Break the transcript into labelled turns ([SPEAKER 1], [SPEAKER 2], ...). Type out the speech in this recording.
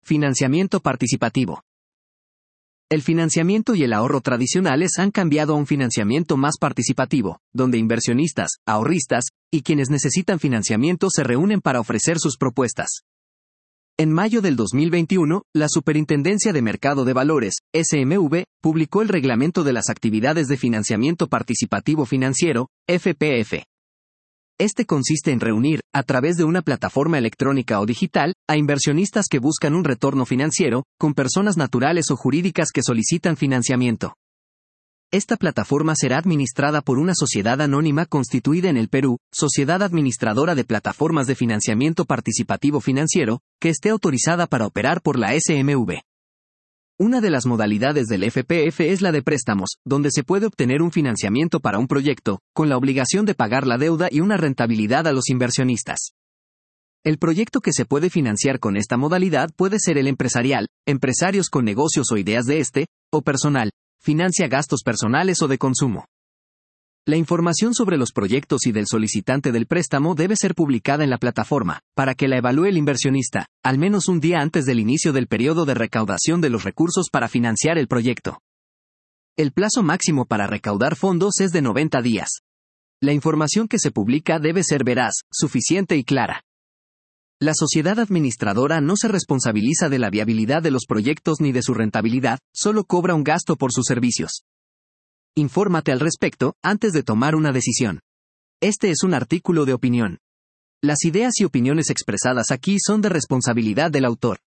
[SPEAKER 1] Financiamiento participativo. El financiamiento y el ahorro tradicionales han cambiado a un financiamiento más participativo, donde inversionistas, ahorristas, y quienes necesitan financiamiento se reúnen para ofrecer sus propuestas. En mayo del 2021, la Superintendencia de Mercado de Valores, SMV, publicó el Reglamento de las Actividades de Financiamiento Participativo Financiero, FPF. Este consiste en reunir, a través de una plataforma electrónica o digital, a inversionistas que buscan un retorno financiero, con personas naturales o jurídicas que solicitan financiamiento. Esta plataforma será administrada por una sociedad anónima constituida en el Perú, Sociedad Administradora de Plataformas de Financiamiento Participativo Financiero, que esté autorizada para operar por la SMV. Una de las modalidades del FPF es la de préstamos, donde se puede obtener un financiamiento para un proyecto, con la obligación de pagar la deuda y una rentabilidad a los inversionistas. El proyecto que se puede financiar con esta modalidad puede ser el empresarial, empresarios con negocios o ideas de o personal, financia gastos personales o de consumo. La información sobre los proyectos y del solicitante del préstamo debe ser publicada en la plataforma, para que la evalúe el inversionista, al menos un día antes del inicio del periodo de recaudación de los recursos para financiar el proyecto. El plazo máximo para recaudar fondos es de 90 días. La información que se publica debe ser veraz, suficiente y clara. La sociedad administradora no se responsabiliza de la viabilidad de los proyectos ni de su rentabilidad, solo cobra un gasto por sus servicios. Infórmate al respecto, antes de tomar una decisión. Este es un artículo de opinión. Las ideas y opiniones expresadas aquí son de responsabilidad del autor.